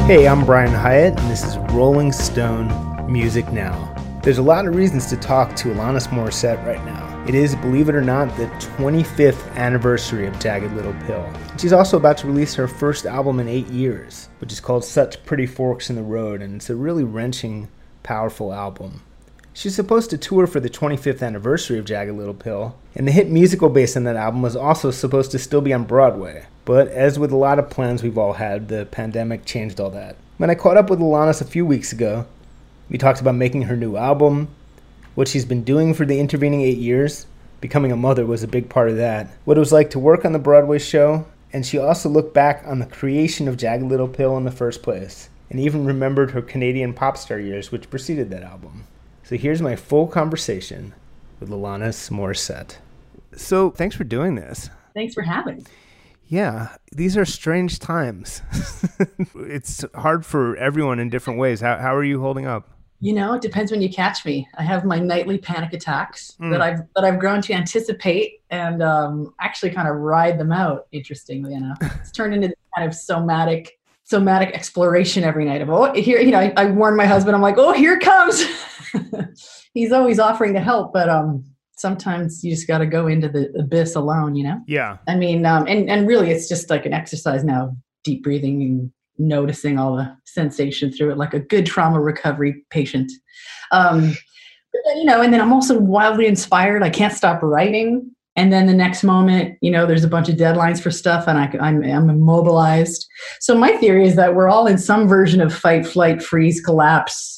Hey, I'm Brian Hyatt, and this is Rolling Stone Music Now. There's a lot of reasons to talk to Alanis Morissette right now. It is, believe it or not, the 25th anniversary of Jagged Little Pill. She's also about to release her first album in 8 years, which is called Such Pretty Forks in the Road, and it's a really wrenching, powerful album. She's supposed to tour for the 25th anniversary of Jagged Little Pill, and the hit musical based on that album was also supposed to still be on Broadway. But as with a lot of plans we've all had, the pandemic changed all that. When I caught up with Alanis a few weeks ago, we talked about making her new album, what she's been doing for the intervening 8 years. Becoming a mother was a big part of that. What it was like to work on the Broadway show, and she also looked back on the creation of Jagged Little Pill in the first place, and even remembered her Canadian pop star years which preceded that album. So here's my full conversation with Alanis Morissette. So thanks for doing this. Thanks for having me. Yeah, these are strange times. It's hard for everyone in different ways. How are you holding up? You know, it depends when you catch me. I have my nightly panic attacks that I've grown to anticipate and actually kind of ride them out. Interestingly enough, it's turned into this kind of somatic exploration every night. Of here, you know, I warn my husband. I'm like, oh, here it comes. He's always offering to help, but sometimes you just got to go into the abyss alone, you know? Yeah. I mean, and really it's just like an exercise now, deep breathing and noticing all the sensation through it, like a good trauma recovery patient. But then, you know, and then I'm also wildly inspired. I can't stop writing. And then the next moment, you know, there's a bunch of deadlines for stuff and I'm immobilized. So my theory is that we're all in some version of fight, flight, freeze, collapse.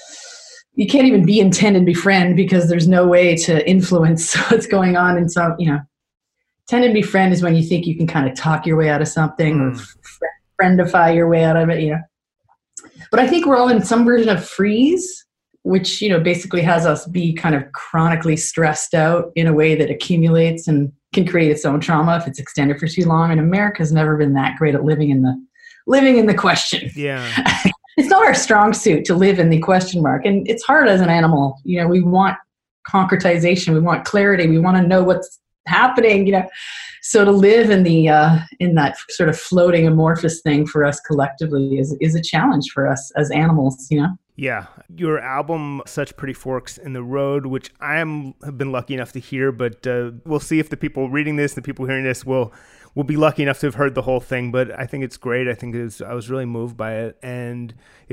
You can't even be intend and befriend because there's no way to influence what's going on. And so, you know, tend and befriend is when you think you can kind of talk your way out of something or friendify your way out of it, you know. But I think we're all in some version of freeze, which, you know, basically has us be kind of chronically stressed out in a way that accumulates and can create its own trauma if it's extended for too long. And America's never been that great at living in the question. Yeah. It's not our strong suit to live in the question mark. And it's hard as an animal. You know, we want concretization. We want clarity. We want to know what's happening, you know. So to live in that sort of floating amorphous thing for us collectively is a challenge for us as animals, you know. Yeah. Your album, Such Pretty Forks in the Road, which have been lucky enough to hear, but we'll see if the people reading this, the people hearing this will be lucky enough to have heard the whole thing. But I think it's great. I was really moved by it. And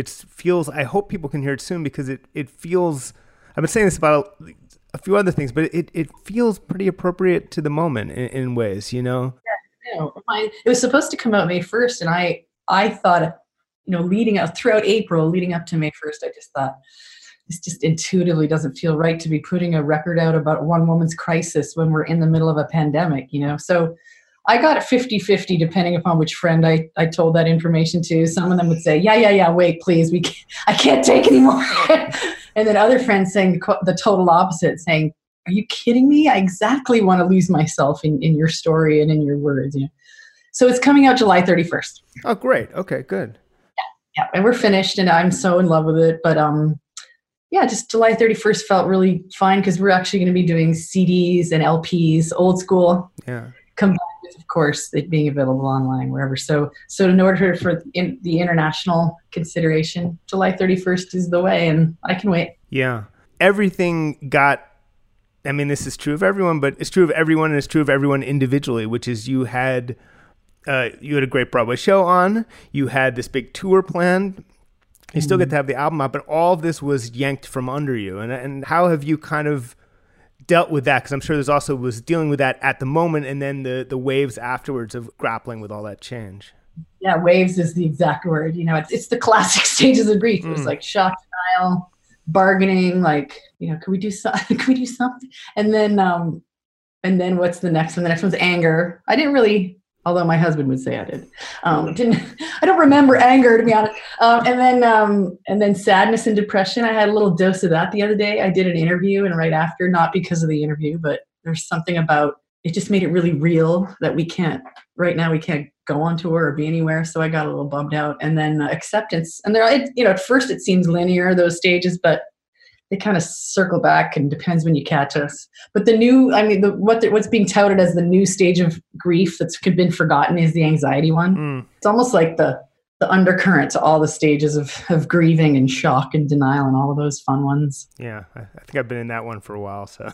I hope people can hear it soon because it feels, I've been saying this about a few other things, but it feels pretty appropriate to the moment in ways, you know? Yeah, you know, it was supposed to come out May 1st. And I thought, you know, leading up to May 1st, I just thought, this just intuitively doesn't feel right to be putting a record out about one woman's crisis when we're in the middle of a pandemic, you know? So I got it 50-50 depending upon which friend I told that information to. Some of them would say, yeah, wait, please, I can't take anymore. And then other friends saying the total opposite, saying, are you kidding me? I exactly want to lose myself in your story and in your words. You know? So it's coming out July 31st. Oh, great. Okay, good. Yeah, and we're finished and I'm so in love with it. But just July 31st felt really fine because we're actually going to be doing CDs and LPs, old school. Yeah. Combined with, of course, it being available online, wherever. So in order for the international consideration, July 31st is the way, and I can wait. Yeah. Everything this is true of everyone, but it's true of everyone, and it's true of everyone individually, which is you had a great Broadway show on, you had this big tour planned, you still get to have the album out, but all of this was yanked from under you. And how have you kind of dealt with that? Because I'm sure there's also was dealing with that at the moment and then the waves afterwards of grappling with all that change. Yeah, waves is the exact word. You know, it's the classic stages of grief. It was like shock, denial, bargaining, like, you know, can we do something? And then what's the next one? The next one's anger. I didn't really, although my husband would say I did. I don't remember anger, to be honest. And then sadness and depression. I had a little dose of that the other day. I did an interview, and right after, not because of the interview, but there's something about it just made it really real that right now we can't go on tour or be anywhere. So I got a little bummed out. And then acceptance. And at first it seems linear, those stages, but they kind of circle back and depends when you catch us. But what's being touted as the new stage of grief that's been forgotten is the anxiety one. It's almost like the the undercurrent to all the stages of grieving and shock and denial and all of those fun ones. Yeah, I think I've been in that one for a while. So,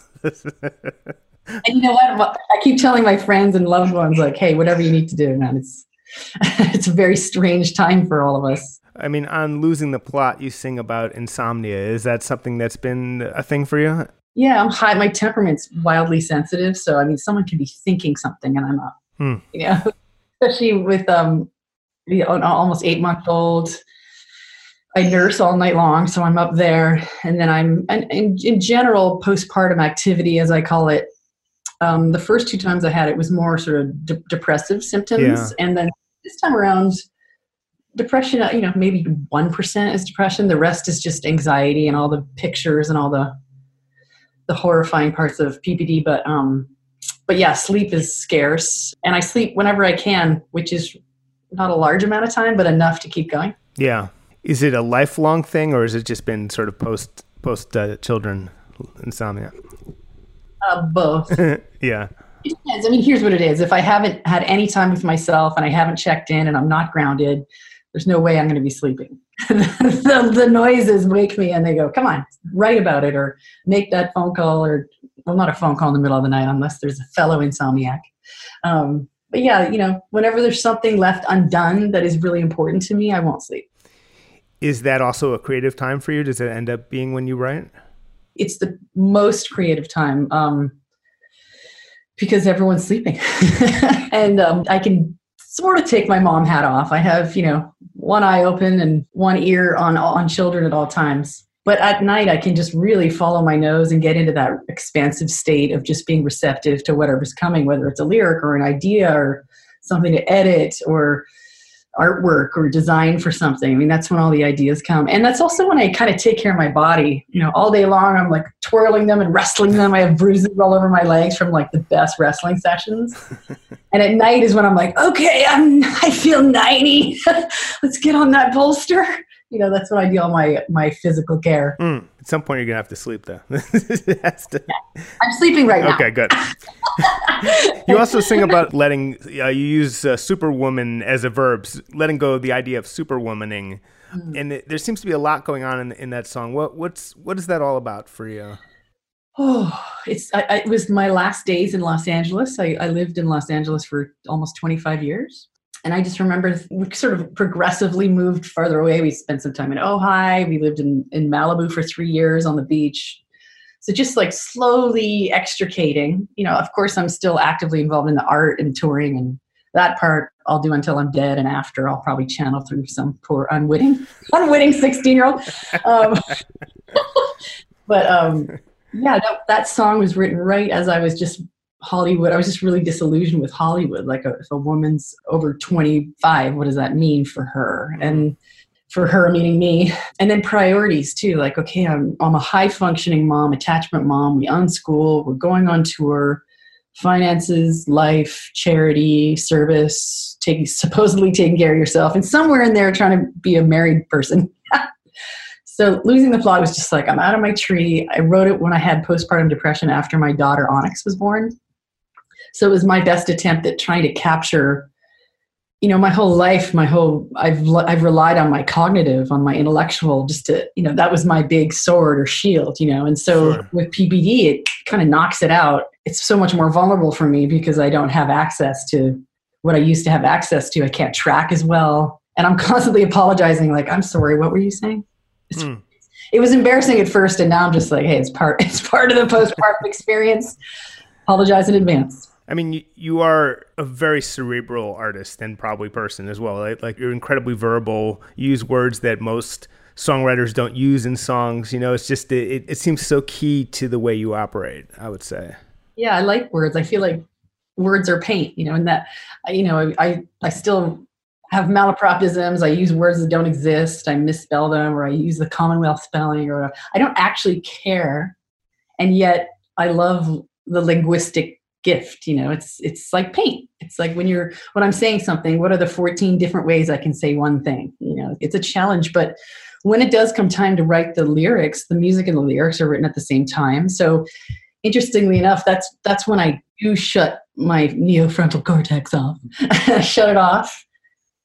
and you know what? I keep telling my friends and loved ones, like, hey, whatever you need to do, man. It's a very strange time for all of us. I mean, on Losing the Plot, you sing about insomnia. Is that something that's been a thing for you? Yeah, I'm high. My temperament's wildly sensitive. So, I mean, someone can be thinking something and I'm up. You know, especially with an almost 8-month-old. I nurse all night long, so I'm up there. And then in general, postpartum activity, as I call it, the first 2 times I had it was more sort of depressive symptoms. Yeah. And then this time around, depression, you know, maybe 1% is depression. The rest is just anxiety and all the pictures and all the horrifying parts of PPD. But yeah, sleep is scarce. And I sleep whenever I can, which is not a large amount of time, but enough to keep going. Yeah. Is it a lifelong thing, or has it just been sort of post children insomnia? Both. Yeah. It depends. I mean, here's what it is. If I haven't had any time with myself and I haven't checked in and I'm not grounded, there's no way I'm going to be sleeping. the noises wake me and they go, come on, write about it or make that phone call or, well, not a phone call in the middle of the night unless there's a fellow insomniac. But yeah, you know, whenever there's something left undone that is really important to me, I won't sleep. Is that also a creative time for you? Does it end up being when you write? It's the most creative time because everyone's sleeping. And I can sort of take my mom hat off. I have, you know, one eye open and one ear on children at all times. But at night, I can just really follow my nose and get into that expansive state of just being receptive to whatever's coming, whether it's a lyric or an idea or something to edit or artwork or design for something. I mean, that's when all the ideas come. And that's also when I kind of take care of my body. You know, all day long, I'm like twirling them and wrestling them. I have bruises all over my legs from like the best wrestling sessions. And at night is when I'm like, okay, I feel 90. Let's get on that bolster. You know, that's when I do all my physical care. At some point, you're going to have to sleep, though. I'm sleeping right now. Okay, good. You also sing about you use superwoman as a verb, letting go of the idea of superwomaning. And there seems to be a lot going on in that song. What is that all about for you? Oh, it was my last days in Los Angeles. I lived in Los Angeles for almost 25 years. And I just remember we sort of progressively moved farther away. We spent some time in Ojai. We lived in Malibu for 3 years on the beach. So just like slowly extricating, you know, of course, I'm still actively involved in the art and touring, and that part I'll do until I'm dead. And after, I'll probably channel through some poor unwitting 16-year-old. Yeah, that song was written right as I was just Hollywood. I was just really disillusioned with Hollywood. Like if a woman's over 25, what does that mean for her? And for her meaning me. And then priorities too. Like, okay, I'm a high functioning mom, attachment mom. We unschool, we're going on tour, finances, life, charity, service, supposedly taking care of yourself. And somewhere in there trying to be a married person. So Losing the Plot was just like, I'm out of my tree. I wrote it when I had postpartum depression after my daughter Onyx was born. So it was my best attempt at trying to capture, you know, my whole life, I've relied on my cognitive, on my intellectual, just to, you know, that was my big sword or shield, you know. And so Sure. With PPD, it kind of knocks it out. It's so much more vulnerable for me because I don't have access to what I used to have access to. I can't track as well. And I'm constantly apologizing, like, I'm sorry, what were you saying? It was embarrassing at first, and now I'm just like, hey, it's part of the postpartum experience. Apologize in advance. I mean, you are a very cerebral artist and probably person as well. Right? Like you're incredibly verbal. You use words that most songwriters don't use in songs. You know, it's just it seems so key to the way you operate, I would say. Yeah, I like words. I feel like words are paint. You know, and that I still have malapropisms. I use words that don't exist. I misspell them, or I use the Commonwealth spelling, or I don't actually care, and yet I love the linguistic gift. You know, it's like paint. It's like when I'm saying something, what are the 14 different ways I can say one thing? You know, it's a challenge, but when it does come time to write the lyrics, the music and the lyrics are written at the same time. So interestingly enough, that's when I do shut my neofrontal cortex off. I shut it off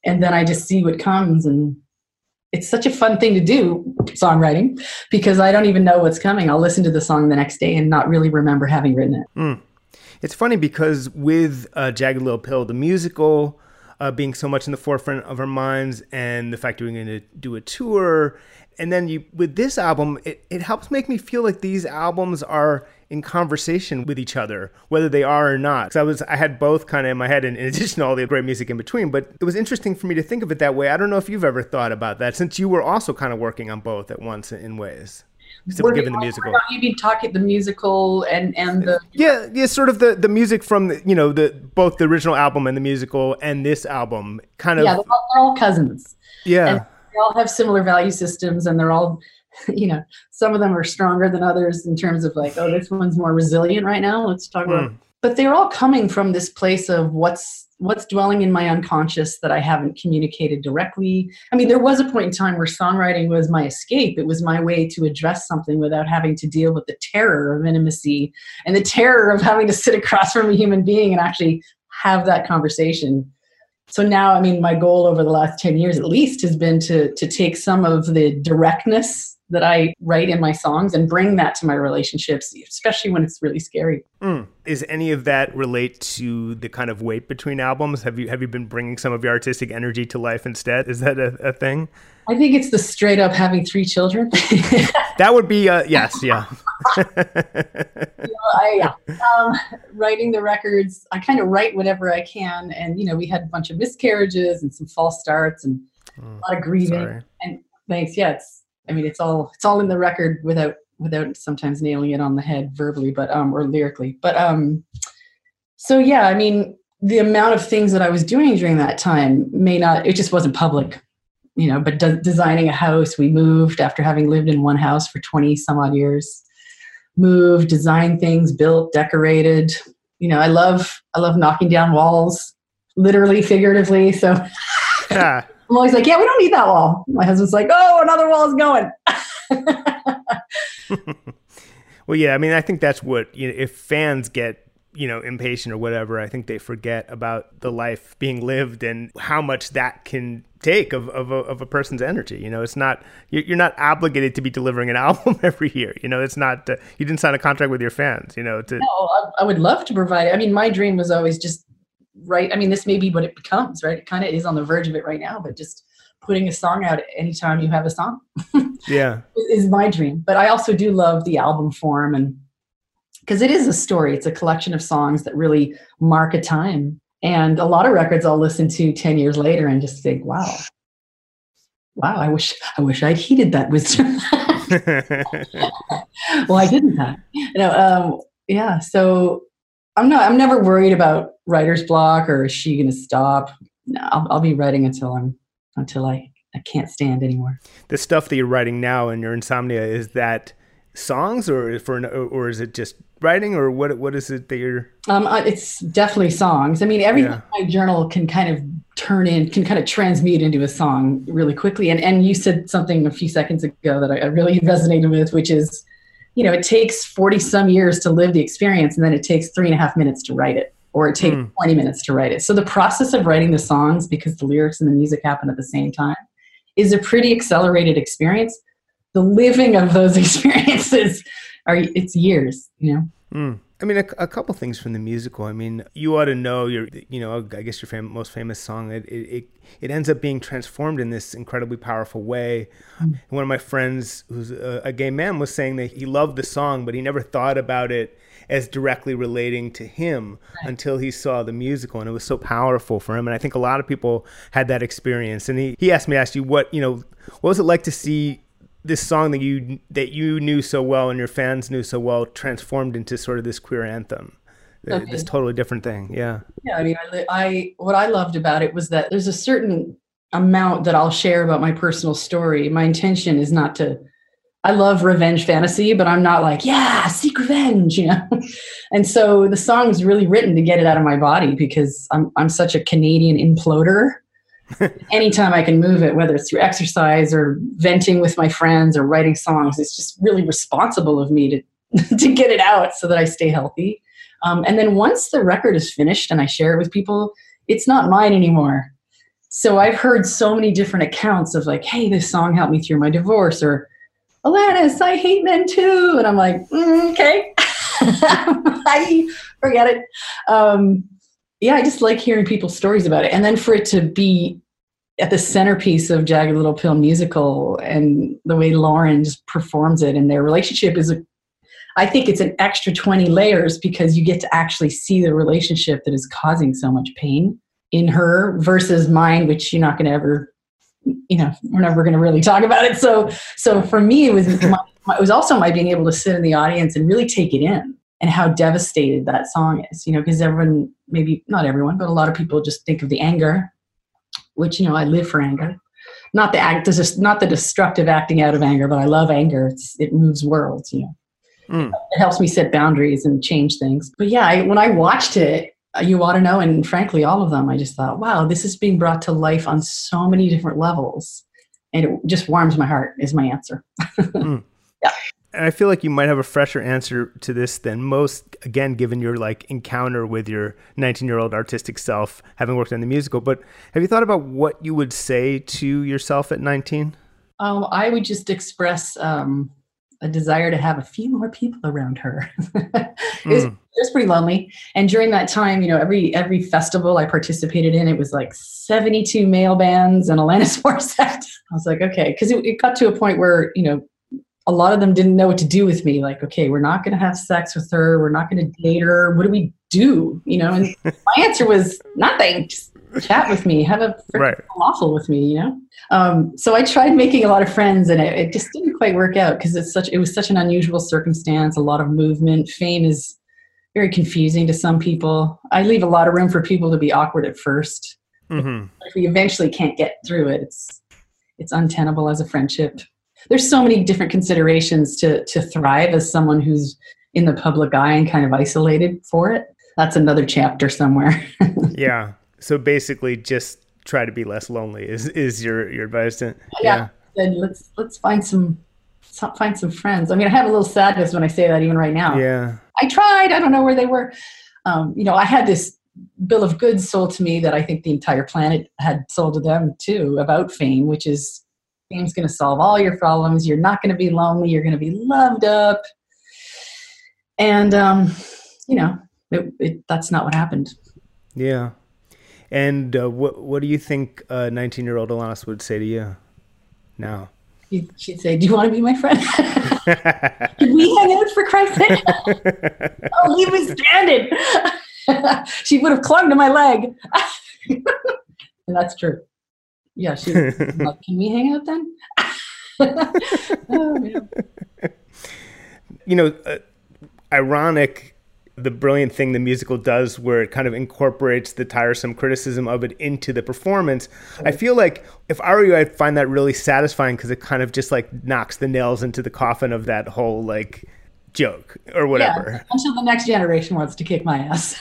and then I just see what comes. And it's such a fun thing to do, songwriting, because I don't even know what's coming. I'll listen to the song the next day and not really remember having written it. It's funny because with Jagged Little Pill, the musical being so much in the forefront of our minds, and the fact that we're going to do a tour, and then with this album, it helps make me feel like these albums are in conversation with each other, whether they are or not. Because I had both kind of in my head, in addition to all the great music in between. But it was interesting for me to think of it that way. I don't know if you've ever thought about that, since you were also kind of working on both at once in ways. Given the musical, you mean talking the musical and the sort of the music from both the original album and the musical and this album kind of they're all cousins. Yeah, and they all have similar value systems, and they're all some of them are stronger than others in terms of like, oh, this one's more resilient right now. Let's talk about. But they're all coming from this place of what's dwelling in my unconscious that I haven't communicated directly. I mean, there was a point in time where songwriting was my escape. It was my way to address something without having to deal with the terror of intimacy and the terror of having to sit across from a human being and actually have that conversation. So now, I mean, my goal over the last 10 years at least has been to take some of the directness that I write in my songs and bring that to my relationships, especially when it's really scary. Is any of that relate to the kind of wait between albums? Have you been bringing some of your artistic energy to life instead? Is that a thing? I think it's the straight up having 3 children. That would be, yes, yeah. Writing the records, I kind of write whatever I can. And, we had a bunch of miscarriages and some false starts and a lot of grieving. Sorry. And thanks, yeah, it's all in the record without sometimes nailing it on the head verbally, but or lyrically. But so yeah, I mean, the amount of things that I was doing during that time it just wasn't public, but designing a house, we moved after having lived in one house for 20 some odd years, moved, designed things, built, decorated. I love knocking down walls, literally, figuratively. So yeah. I'm always like, yeah, we don't need that wall. My husband's like, oh, another wall is going. Well, yeah, I mean, I think that's what, if fans get, impatient or whatever, I think they forget about the life being lived and how much that can take of a person's energy. It's not, you're not obligated to be delivering an album every year. It's not, you didn't sign a contract with your fans, No, I would love to provide. I mean, my dream was always just, right. I mean, this may be what it becomes, right? It kind of is on the verge of it right now, but just putting a song out anytime you have a song yeah, is my dream. But I also do love the album form, and because it is a story, it's a collection of songs that really mark a time. And a lot of records I'll listen to 10 years later and just think, wow, I wish I'd heeded that wisdom. Well, I didn't have, yeah. So I'm never worried about writer's block or is she going to stop? No, I'll be writing until I can't stand anymore. The stuff that you're writing now in your insomnia, is that songs or is it just writing, or what is it that you're? It's definitely songs. I mean, everything in my journal can kind of transmute into a song really quickly. And you said something a few seconds ago that I really resonated with, which is, it takes 40 some years to live the experience, and then it takes 3.5 minutes to write it, or it takes 20 minutes to write it. So the process of writing the songs, because the lyrics and the music happen at the same time, is a pretty accelerated experience. The living of those experiences it's years, I mean, a couple things from the musical. I mean, you ought to know I guess your most famous song, it ends up being transformed in this incredibly powerful way. And one of my friends who's a gay man was saying that he loved the song, but he never thought about it as directly relating to him until he saw the musical, and it was so powerful for him. And I think a lot of people had that experience. And he asked me to ask you what was it like to see this song that you knew so well and your fans knew so well transformed into sort of this queer anthem, this totally different thing. Yeah. I mean, what I loved about it was that there's a certain amount that I'll share about my personal story. My intention is not to. I love revenge fantasy, but I'm not like, yeah, seek revenge, And so the song was really written to get it out of my body, because I'm such a Canadian imploder. Anytime I can move it, whether it's through exercise or venting with my friends or writing songs, it's just really responsible of me to get it out so that I stay healthy. And then once the record is finished and I share it with people, it's not mine anymore. So I've heard so many different accounts of like, hey, this song helped me through my divorce, or Alanis, I hate men too. And I'm like, okay, I forget it. Yeah, I just like hearing people's stories about it. And then for it to be at the centerpiece of Jagged Little Pill musical, and the way Lauren just performs it, and their relationship is, I think it's an extra 20 layers, because you get to actually see the relationship that is causing so much pain in her versus mine, which you're not going to ever, we're never going to really talk about it. So for me, it was also my being able to sit in the audience and really take it in, and how devastated that song is, because everyone, maybe not everyone, but a lot of people just think of the anger, which, I live for anger. Not the destructive acting out of anger, but I love anger. It moves worlds, It helps me set boundaries and change things. But yeah, when I watched it, You Ought to Know, and frankly, all of them, I just thought, wow, this is being brought to life on so many different levels. And it just warms my heart, is my answer. Yeah. And I feel like you might have a fresher answer to this than most, again, given your encounter with your 19-year-old artistic self, having worked on the musical. But have you thought about what you would say to yourself at 19? I would just express a desire to have a few more people around her. It was pretty lonely. And during that time, every festival I participated in, it was 72 male bands and Alanis Morissette. I was like, okay, because it got to a point where, a lot of them didn't know what to do with me. Like, okay, we're not going to have sex with her. We're not going to date her. What do we do? And my answer was nothing. Just chat with me. Have a falafel with me, So I tried making a lot of friends, and it just didn't quite work out, because it was such an unusual circumstance, a lot of movement. Fame is very confusing to some people. I leave a lot of room for people to be awkward at first. Mm-hmm. If we eventually can't get through it, it's untenable as a friendship. There's so many different considerations to thrive as someone who's in the public eye and kind of isolated for it. That's another chapter somewhere. Yeah. So basically just try to be less lonely is your advice. Yeah. Let's find some friends. I mean, I have a little sadness when I say that even right now. Yeah. I tried. I don't know where they were. I had this bill of goods sold to me that I think the entire planet had sold to them too, about fame, which is, fame's going to solve all your problems. You're not going to be lonely. You're going to be loved up. And, that's not what happened. Yeah. And what do you think 19-year-old Alanis would say to you now? She'd say, do you want to be my friend? Can we hang out, for Christ's sake? Oh, leave me stranded. She would have clung to my leg. And that's true. Yeah, she was like, can we hang out then? Oh, man. Ironic, the brilliant thing the musical does, where it kind of incorporates the tiresome criticism of it into the performance. I feel like if I were you, I'd find that really satisfying, because it kind of just knocks the nails into the coffin of that whole joke or whatever. Yeah, until the next generation wants to kick my ass.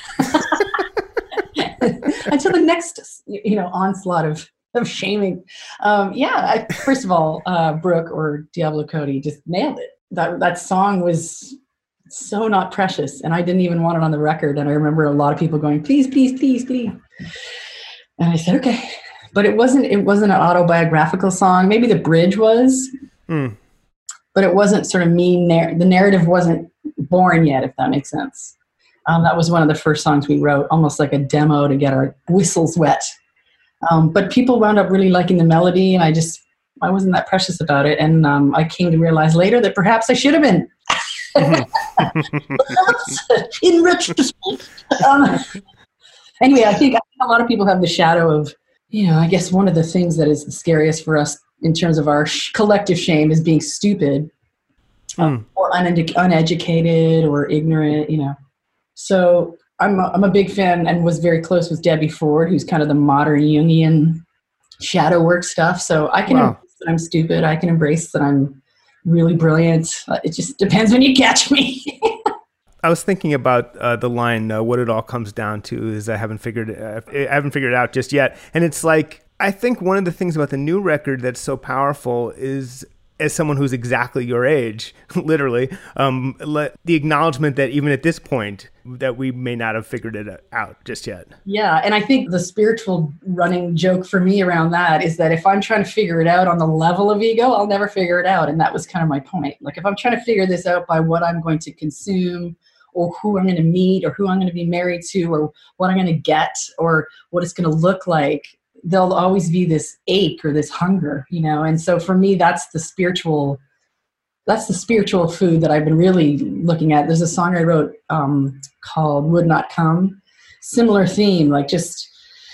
Until the next, onslaught of shaming. First of all, Brooke, or Diablo Cody, just nailed it. That song was so not precious, and I didn't even want it on the record. And I remember a lot of people going, please, please, please, please. And I said, okay. But it wasn't an autobiographical song. Maybe the bridge was, but it wasn't sort of mean. The narrative wasn't born yet, if that makes sense. That was one of the first songs we wrote, almost like a demo to get our whistles wet. But people wound up really liking the melody, and I wasn't that precious about it. And I came to realize later that perhaps I should have been. In retrospect. Anyway, I think a lot of people have the shadow of, I guess one of the things that is the scariest for us in terms of our collective shame is being stupid or uneducated or ignorant, So I'm a big fan, and was very close with Debbie Ford, who's kind of the modern Jungian shadow work stuff. So I can embrace that I'm stupid. I can embrace that I'm really brilliant. It just depends when you catch me. I was thinking about the line, what it all comes down to is I haven't figured it out just yet. And it's I think one of the things about the new record that's so powerful is as someone who's exactly your age, literally, the acknowledgement that even at this point, that we may not have figured it out just yet. Yeah. And I think the spiritual running joke for me around that is that if I'm trying to figure it out on the level of ego, I'll never figure it out. And that was kind of my point. Like if I'm trying to figure this out by what I'm going to consume or who I'm going to meet or who I'm going to be married to or what I'm going to get or what it's going to look like, there'll always be this ache or this hunger, you know? And so for me, that's the spiritual food that I've been really looking at. There's a song I wrote called Would Not Come. Similar theme, like just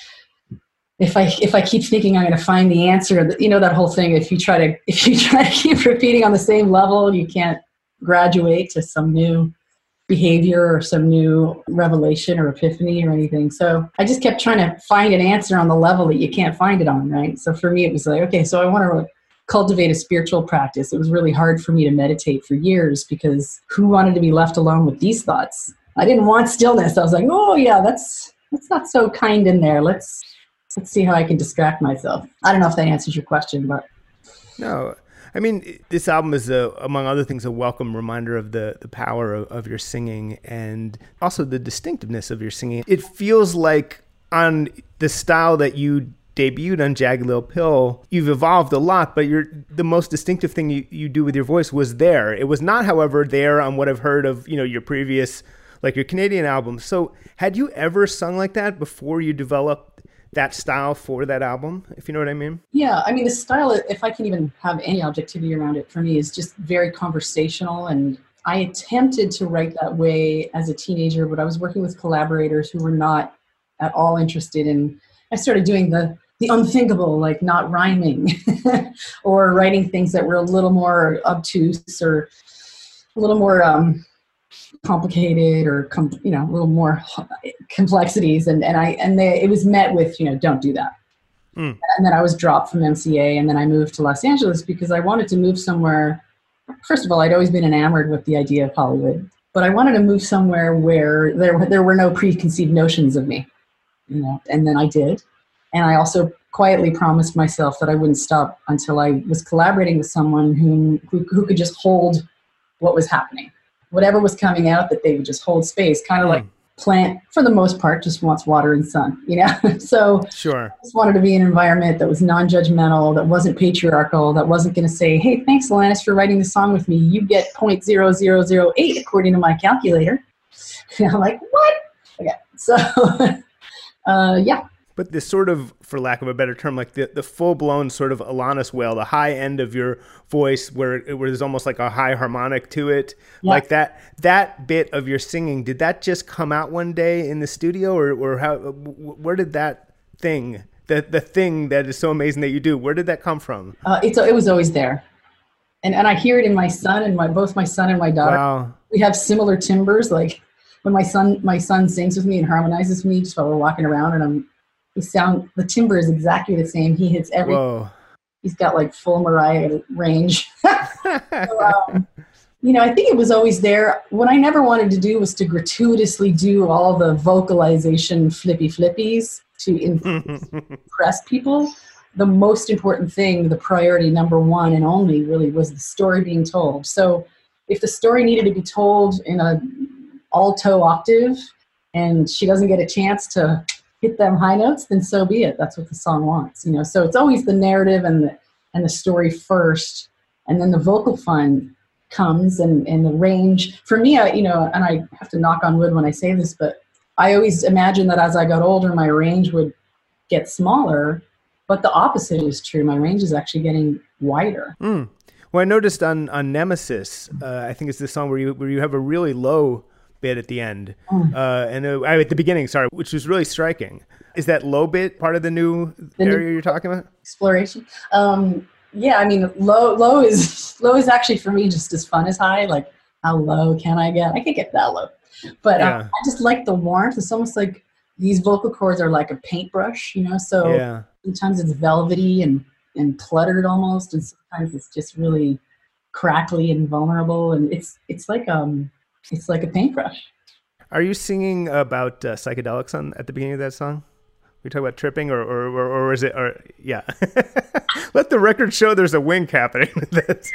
if I keep thinking I'm going to find the answer, you know, that whole thing, if you try to keep repeating on the same level, you can't graduate to some new behavior or some new revelation or epiphany or anything. So I just kept trying to find an answer on the level that you can't find it on, right? So for me, it was like, okay, so I want to cultivate a spiritual practice. It was really hard for me to meditate for years because who wanted to be left alone with these thoughts? I didn't want stillness. I was like, oh yeah, that's not so kind in there. Let's see how I can distract myself. I don't know if that answers your question, but no. I mean, this album is, among other things, a welcome reminder of the power of your singing and also the distinctiveness of your singing. It feels like on the style that you debuted on Jagged Little Pill, you've evolved a lot, but the most distinctive thing you do with your voice was there. It was not, however, there on what I've heard of, you know, your previous, like your Canadian albums. So had you ever sung like that before you developed that style for that album, if you know what I mean? Yeah, I mean, the style, if I can even have any objectivity around it, for me is just very conversational. And I attempted to write that way as a teenager, but I was working with collaborators who were not at all interested in, I started doing the unthinkable, like not rhyming or writing things that were a little more obtuse or a little more complicated or a little more complexities, and it was met with, you know, don't do that. And then I was dropped from MCA, and then I moved to Los Angeles because I wanted to move somewhere. First of all, I'd always been enamored with the idea of Hollywood, but I wanted to move somewhere where there were no preconceived notions of me, you know. And then I did, and I also quietly promised myself that I wouldn't stop until I was collaborating with someone who could just hold what was happening. Whatever was coming out, that they would just hold space, kind of like plant, for the most part, just wants water and sun, you know? So sure. I just wanted to be in an environment that was non-judgmental, that wasn't patriarchal, that wasn't going to say, hey, thanks, Alanis, for writing the song with me. You get 0.0008 according to my calculator. And I'm like, what? Okay. So, yeah. But this sort of, for lack of a better term, like the full-blown sort of Alanis wail, the high end of your voice where there's almost like a high harmonic to it, yeah. Like that bit of your singing, did that just come out one day in the studio, or how? Where did that thing, the thing that is so amazing that you do, where did that come from? It was always there, and I hear it in my son and both my son and my daughter. Wow. We have similar timbres. Like when my son sings with me and harmonizes with me just while we're walking around, and the timbre is exactly the same. He hits every. Whoa. He's got like full Mariah range. So, you know, I think it was always there. What I never wanted to do was to gratuitously do all the vocalization flippies to impress people. The most important thing, the priority number one and only, really was the story being told. So if the story needed to be told in a alto octave and she doesn't get a chance to hit them high notes, then so be it. That's what the song wants, you know. So it's always the narrative and the story first, and then the vocal fun comes and the range. For me, and I have to knock on wood when I say this, but I always imagined that as I got older, my range would get smaller, but the opposite is true. My range is actually getting wider. Well, I noticed on Nemesis, I think it's the song where you have a really low bit at the end, and at the beginning, which was really striking. Is that low bit part of the new area you're talking about? Exploration. Yeah, I mean, low is actually for me just as fun as high. Like, how low can I get? I can't get that low, but I just like the warmth. It's almost like these vocal cords are like a paintbrush, you know. So sometimes it's velvety and cluttered almost, and sometimes it's just really crackly and vulnerable, and it's like a paintbrush. Are you singing about psychedelics at the beginning of that song? We talk about tripping, or is it? Or yeah, let the record show there's a wink happening with this.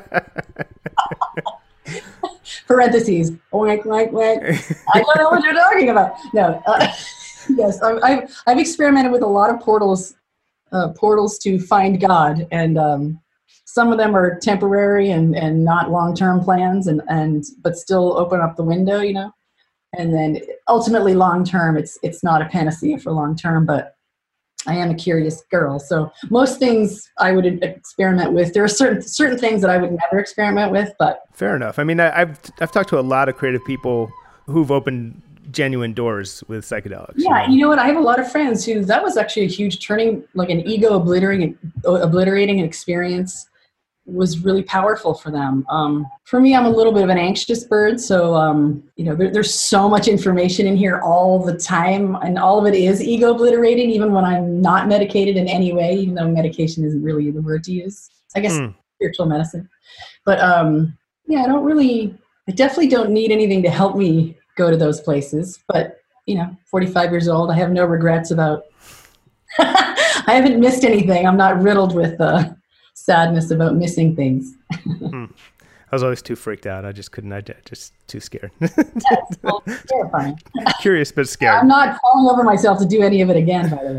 Parentheses. Wink, wink, wink. I don't know what you're talking about. No. Yes, I've experimented with a lot of portals to find God, and some of them are temporary and not long-term plans, but still open up the window, you know. And then ultimately long-term, it's not a panacea for long-term, but I am a curious girl. So most things I would experiment with. There are certain things that I would never experiment with, but fair enough. I mean, I've talked to a lot of creative people who've opened genuine doors with psychedelics. Yeah, you know what? I have a lot of friends who that was actually a huge turning, like an ego obliterating experience was really powerful for them. For me, I'm a little bit of an anxious bird, so there's so much information in here all the time, and all of it is ego obliterating, even when I'm not medicated in any way, even though medication isn't really the word to use. I guess spiritual medicine. But I definitely don't need anything to help me go to those places. But 45 years old, I have no regrets about. I haven't missed anything. I'm not riddled with sadness about missing things. I was always too freaked out. I just couldn't. Just too scared. Well, terrifying. Curious but scared. I'm not falling over myself to do any of it again, by the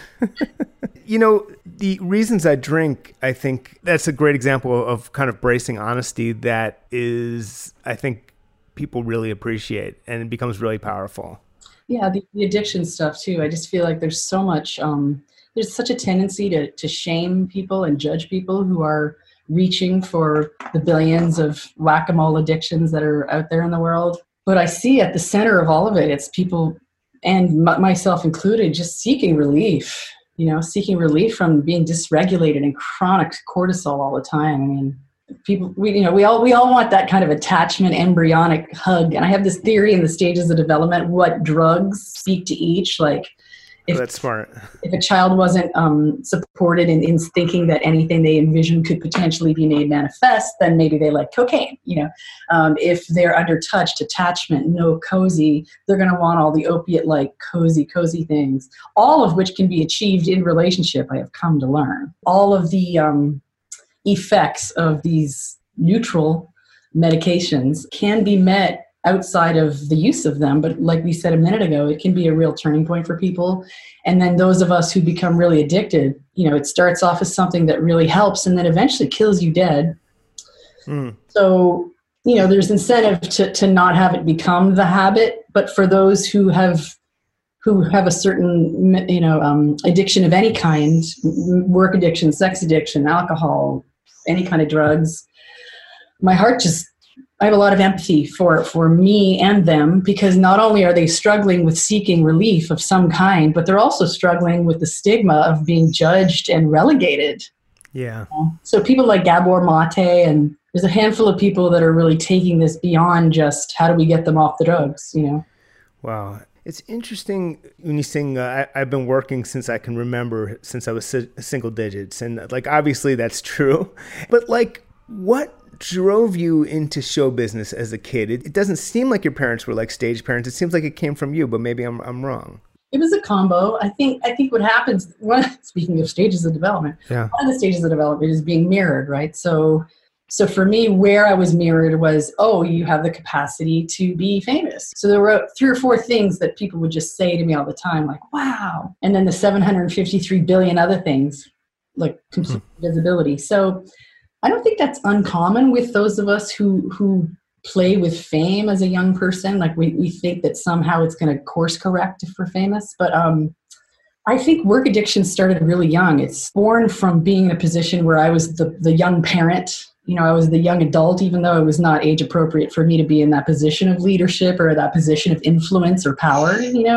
way. The reasons I drink, I think that's a great example of kind of bracing honesty that is, I think, people really appreciate, and it becomes really powerful. Yeah, the addiction stuff too. I just feel like there's so much, there's such a tendency to shame people and judge people who are reaching for the billions of whack-a-mole addictions that are out there in the world. But I see at the center of all of it, it's people, and myself included, just seeking relief, seeking relief from being dysregulated and chronic cortisol all the time. I mean, people, we all want that kind of attachment, embryonic hug. And I have this theory in the stages of development, what drugs speak to each. Like, that's smart. If a child wasn't supported in thinking that anything they envisioned could potentially be made manifest, then maybe they like cocaine. If they're under touched, attachment, no cozy, they're going to want all the opiate-like cozy things, all of which can be achieved in relationship, I have come to learn. All of the effects of these neutral medications can be met outside of the use of them. But like we said a minute ago, it can be a real turning point for people. And then those of us who become really addicted, it starts off as something that really helps and then eventually kills you dead. So, there's incentive to not have it become the habit. But for those who have a certain, addiction of any kind, work addiction, sex addiction, alcohol, any kind of drugs, my heart I have a lot of empathy for me and them, because not only are they struggling with seeking relief of some kind, but they're also struggling with the stigma of being judged and relegated. Yeah. So people like Gabor Mate, and there's a handful of people that are really taking this beyond just how do we get them off the drugs, Wow. It's interesting when you sing, I've been working since I can remember, since I was single digits. And obviously that's true. But what drove you into show business as a kid? It doesn't seem like your parents were stage parents. It seems like it came from you, but maybe I'm wrong. It was a combo. I think what happens, speaking of stages of development, one of the stages of development is being mirrored, right? So for me, where I was mirrored was, you have the capacity to be famous. So there were 3 or 4 things that people would just say to me all the time, like, wow. And then the 753 billion other things, like visibility. So I don't think that's uncommon with those of us who play with fame as a young person. Like we think that somehow it's going to course correct if we're famous. But I think work addiction started really young. It's born from being in a position where I was the young parent. I was the young adult, even though it was not age appropriate for me to be in that position of leadership or that position of influence or power,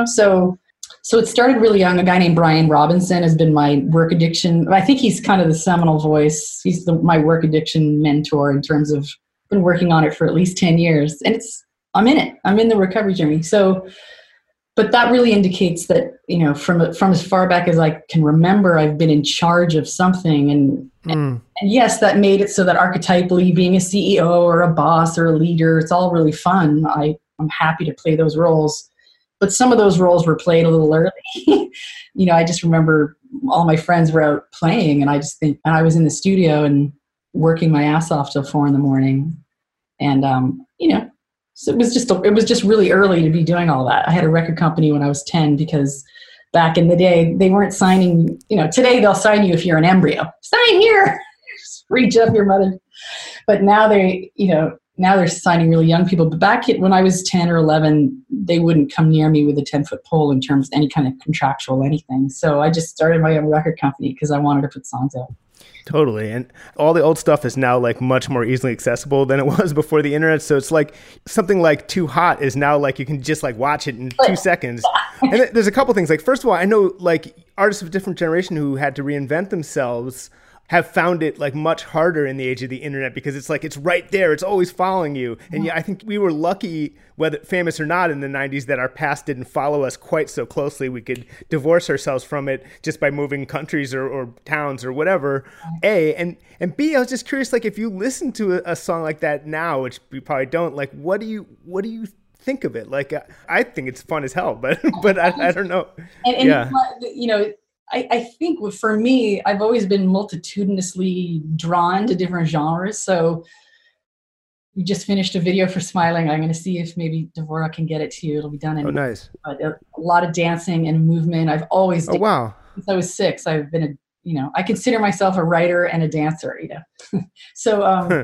So it started really young. A guy named Brian Robinson has been my work addiction. I think he's kind of the seminal voice. He's my work addiction mentor in terms of been working on it for at least 10 years. And I'm in it. I'm in the recovery journey. So, but that really indicates that, from as far back as I can remember, I've been in charge of something. And yes, that made it so that archetypally being a CEO or a boss or a leader, it's all really fun. I'm happy to play those roles. but some of those roles were played a little early. I just remember all my friends were out playing, and and I was in the studio and working my ass off till 4 a.m. And, so it was just really early to be doing all that. I had a record company when I was 10 because back in the day, they weren't signing, today they'll sign you if you're an embryo. Sign here, just reach up your mother. But now now they're signing really young people. But back when I was 10 or 11, they wouldn't come near me with a 10-foot pole in terms of any kind of contractual anything. So I just started my own record company because I wanted to put songs out. Totally. And all the old stuff is now like much more easily accessible than it was before the internet. So it's like something like Too Hot is now like you can just like watch it in 2 seconds. And there's a couple things. Like, first of all, I know like artists of a different generation who had to reinvent themselves have found it like much harder in the age of the internet because it's like it's right there, it's always following you. And yeah, I think we were lucky, whether famous or not, in the 90s that our past didn't follow us quite so closely. We could divorce ourselves from it just by moving countries or towns or whatever. A, and B, I was just curious, like if you listen to a song like that now, which we probably don't, like what do you think of it? Like I think it's fun as hell, but I don't know. And yeah. I think for me, I've always been multitudinously drawn to different genres. So we just finished a video for Smiling. I'm going to see if maybe Dvorak can get it to you. It'll be done in nice. But a lot of dancing and movement. I've always wow. Since I was 6, I've been I consider myself a writer and a dancer, So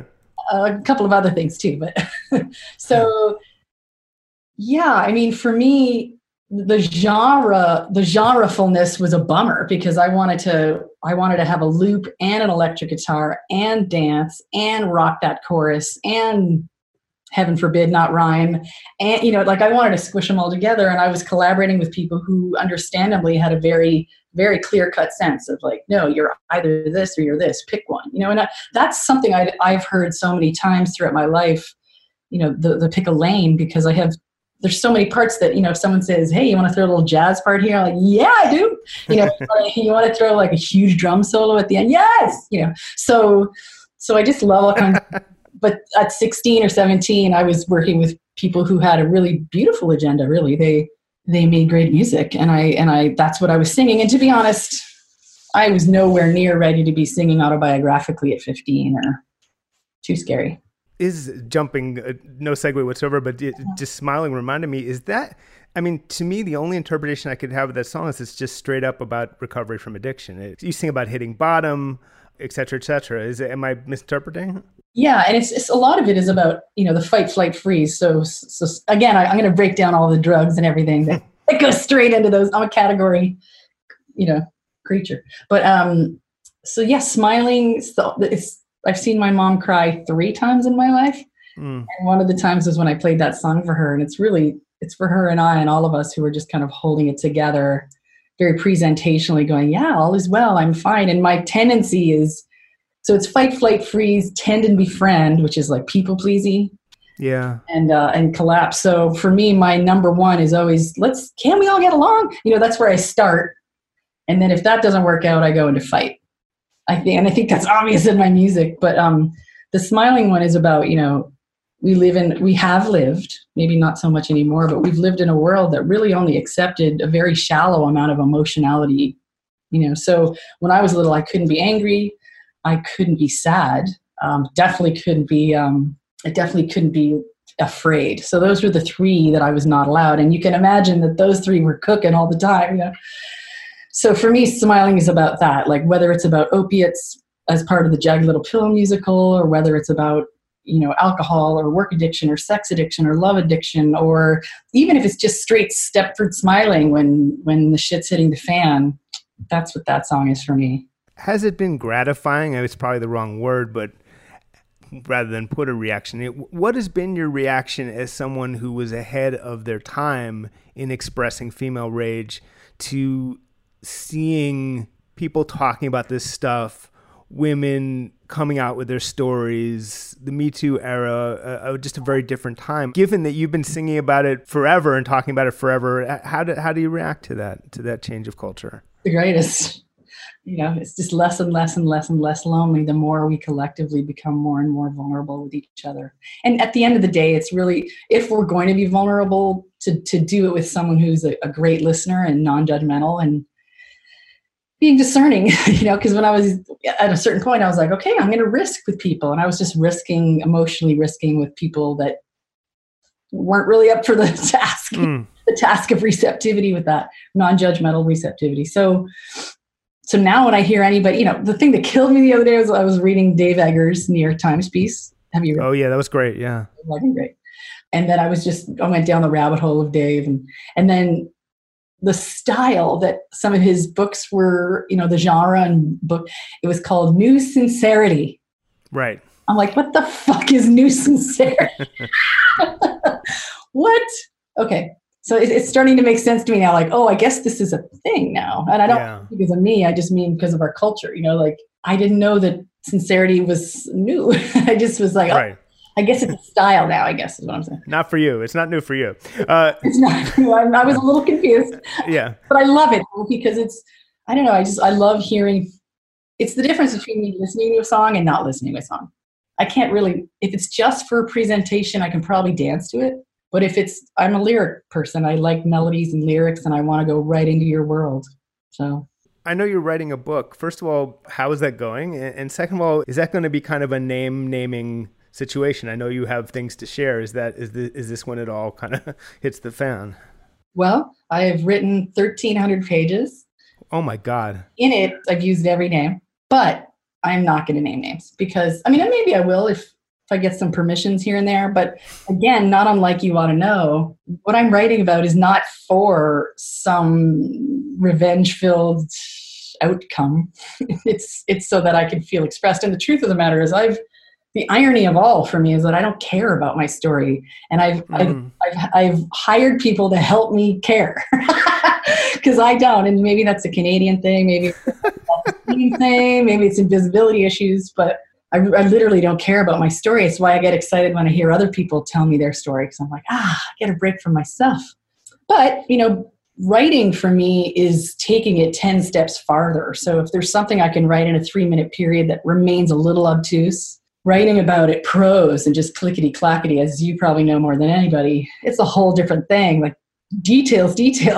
a couple of other things too, but so yeah, I mean, for me, the genrefulness was a bummer because I wanted to have a loop and an electric guitar and dance and rock that chorus and heaven forbid not rhyme. And, I wanted to squish them all together. And I was collaborating with people who understandably had a very, very clear cut sense of like, no, you're either this or you're this, pick one, and that's something I've heard so many times throughout my life, the pick a lane, because there's so many parts that, if someone says, hey, you want to throw a little jazz part here? I'm like, yeah, I do. You want to throw like a huge drum solo at the end? Yes. So I just love all kinds. But at 16 or 17, I was working with people who had a really beautiful agenda. Really, they made great music, and I that's what I was singing. And to be honest, I was nowhere near ready to be singing autobiographically at 15 or too scary. Is jumping, no segue whatsoever, but just Smiling reminded me, is that, I mean, to me, the only interpretation I could have of that song is it's just straight up about recovery from addiction. You sing about hitting bottom, et cetera, et cetera. Am I misinterpreting? Yeah, and it's a lot of it is about, the fight, flight, freeze. So again, I'm going to break down all the drugs and everything that goes straight into those. I'm a category, creature. But so yeah, Smiling, I've seen my mom cry 3 times in my life. And one of the times was when I played that song for her. And it's for her and I and all of us who are just kind of holding it together very presentationally going, yeah, all is well, I'm fine. And my tendency is, so it's fight, flight, freeze, tend and befriend, which is like people pleasing. Yeah. And collapse. So for me, my number one is always, can we all get along? That's where I start. And then if that doesn't work out, I go into fight. I think that's obvious in my music, but the Smiling one is about, we have lived, maybe not so much anymore, but we've lived in a world that really only accepted a very shallow amount of emotionality. So when I was little, I couldn't be angry, I couldn't be sad, definitely couldn't be afraid. So those were the 3 that I was not allowed, and you can imagine that those 3 were cooking all the time. So for me, Smiling is about that, like whether it's about opiates as part of the Jagged Little Pill musical, or whether it's about, alcohol or work addiction or sex addiction or love addiction, or even if it's just straight Stepford Smiling when the shit's hitting the fan. That's what that song is for me. Has it been gratifying? It's probably the wrong word, but rather than put a reaction, what has been your reaction as someone who was ahead of their time in expressing female rage to seeing people talking about this stuff, women coming out with their stories, the Me Too era, just a very different time? Given that you've been singing about it forever and talking about it forever, how do you react to that change of culture? The greatest. it's just less and less and less and less lonely the more we collectively become more and more vulnerable with each other. And at the end of the day, it's really, if we're going to be vulnerable, to do it with someone who's a great listener and non-judgmental and being discerning, because when I was at a certain point, I was like, okay, I'm going to risk with people. And I was just emotionally risking with people that weren't really up for the task, the task of receptivity with that non-judgmental receptivity. So now when I hear anybody, the thing that killed me the other day was I was reading Dave Eggers' New York Times piece. Have you read? Oh yeah, that was great. Yeah. Great. And then I went down the rabbit hole of Dave and then the style that some of his books were, the genre and book, it was called New Sincerity. Right. I'm like, what the fuck is new sincerity? What? Okay. So it's starting to make sense to me now. Like, oh, I guess this is a thing now. And I don't because of me. I just mean because of our culture. Like I didn't know that sincerity was new. I just was like, right. I guess it's a style now, I guess is what I'm saying. Not for you. It's not new for you. It's not new. I was a little confused. Yeah. But I love it because I don't know. I love hearing. It's the difference between me listening to a song and not listening to a song. I can't really, if it's just for a presentation, I can probably dance to it. But if I'm a lyric person, I like melodies and lyrics and I want to go right into your world. So I know you're writing a book. First of all, how is that going? And second of all, is that going to be kind of a naming situation? I know you have things to share. Is this when it all kind of hits the fan? Well, I have written 1,300 pages. Oh my God. In it, I've used every name, but I'm not going to name names because, maybe I will if I get some permissions here and there. But again, not unlike You Ought to Know, what I'm writing about is not for some revenge-filled outcome. It's so that I can feel expressed. And the truth of the matter is the irony of all for me is that I don't care about my story. And I've hired people to help me care because I don't. And maybe that's a Canadian thing. Maybe it's a thing. Maybe it's invisibility issues, but I literally don't care about my story. It's why I get excited when I hear other people tell me their story because I'm like, I get a break from myself. But, writing for me is taking it 10 steps farther. So if there's something I can write in a 3-minute period that remains a little obtuse, writing about it prose and just clickety-clackety, as you probably know more than anybody, it's a whole different thing. Like details,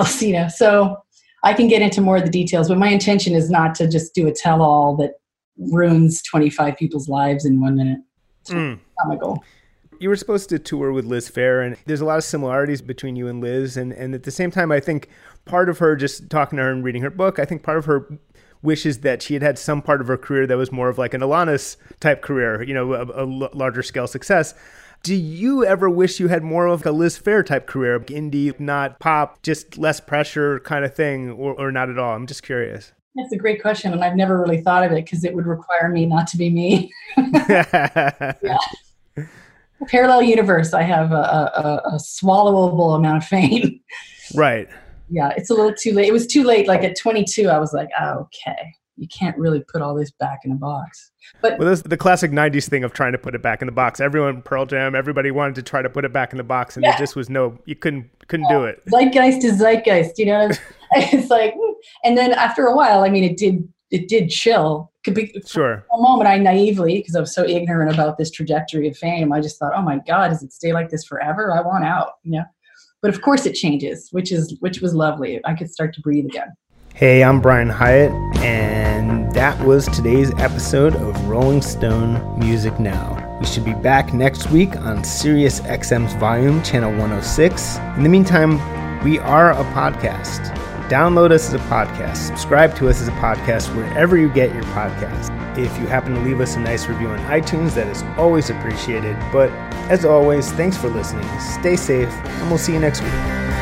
So I can get into more of the details, but my intention is not to just do a tell-all that ruins 25 people's lives in 1 minute. That's not my goal. You were supposed to tour with Liz Phair, and there's a lot of similarities between you and Liz. And at the same time, I think part of her, just talking to her and reading her book, I think part of her wishes that she had some part of her career that was more of like an Alanis type career, a larger scale success. Do you ever wish you had more of a Liz Phair type career, indie, not pop, just less pressure kind of thing, or not at all? I'm just curious. That's a great question, and I've never really thought of it because it would require me not to be me. Yeah. A parallel universe. I have a swallowable amount of fame. Right. Yeah, it's a little too late. It was too late. Like at 22, I was like, okay, you can't really put all this back in a box. But that's the classic 90s thing of trying to put it back in the box. Everyone, Pearl Jam, everybody wanted to try to put it back in the box, and there just was you couldn't do it. Zeitgeist is zeitgeist, It's like, and then after a while, it did chill. Could be sure. For a moment, I naively, because I was so ignorant about this trajectory of fame, I just thought, oh my God, does it stay like this forever? I want out, But of course it changes, which was lovely. I could start to breathe again. Hey, I'm Brian Hyatt, and that was today's episode of Rolling Stone Music Now. We should be back next week on Sirius XM's Volume, Channel 106. In the meantime, we are a podcast. Download us as a podcast. Subscribe to us as a podcast wherever you get your podcasts. If you happen to leave us a nice review on iTunes, that is always appreciated. But as always, thanks for listening. Stay safe, and we'll see you next week.